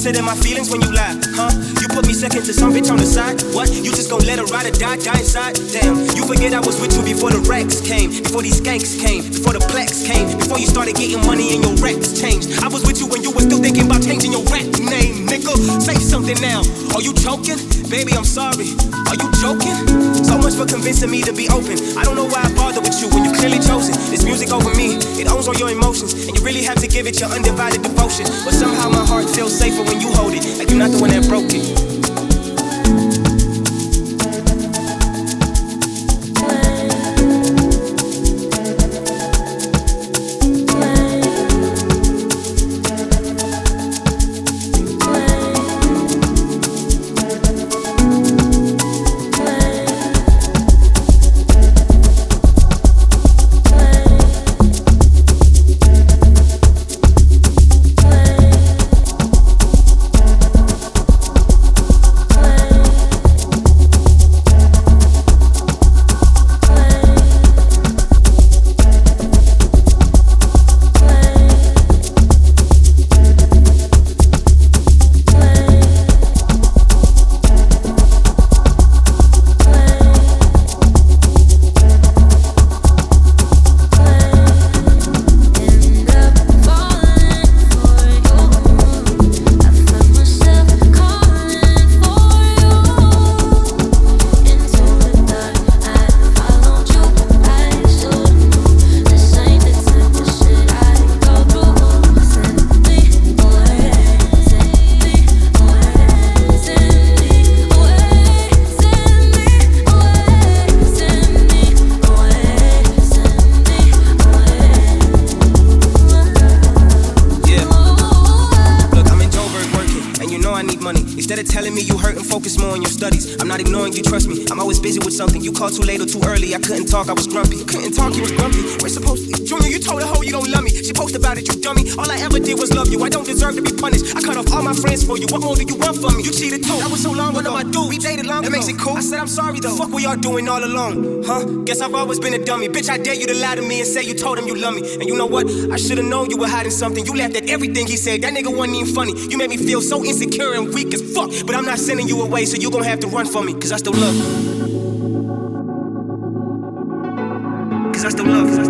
consider my feelings when you lie, huh? You put me second to some bitch on the side. What? You just gon' let her ride or die inside? Damn, you forget I was with you before the racks came, before these skanks came, before the plaques came, before you started getting money and your raps changed. I was with you when you were still thinking about changing your rap name, nigga. Say something now. Are you joking? Baby, I'm sorry. Are you joking? So much for convincing me to be open. I don't know why I bother with you when you clearly chosen. This music over me, it owns all your emotions, and you really have to give it your undivided devotion. But somehow my heart feels safer when you hold it, like you're not the one that broke it. Instead of telling me you hurt and focus more on your studies. I'm not ignoring you, trust me. I'm always busy with something. You called too late or too early. I couldn't talk, I was grumpy. You couldn't talk, you was grumpy. We're supposed to. Junior, you told a hoe you don't love me. She posted about it, you dummy. All I ever did was love you. I don't deserve to be punished. I cut off all my friends for you. What more do you want from me? You cheated too. That was so long ago. What am I do? We dated long ago. That makes it cool. I said I'm sorry though. Fuck what y'all doing all alone, huh? Guess I've always been a dummy. Bitch, I dare you to lie to me and say you told him you love me. And you know what? I should've known you were hiding something. You laughed at everything he said. That nigga wasn't even funny. You made me feel so insecure and weak as fuck. But I'm not sending you away, so you gon' have to run from me. Cause I still love you. Cause I still love you.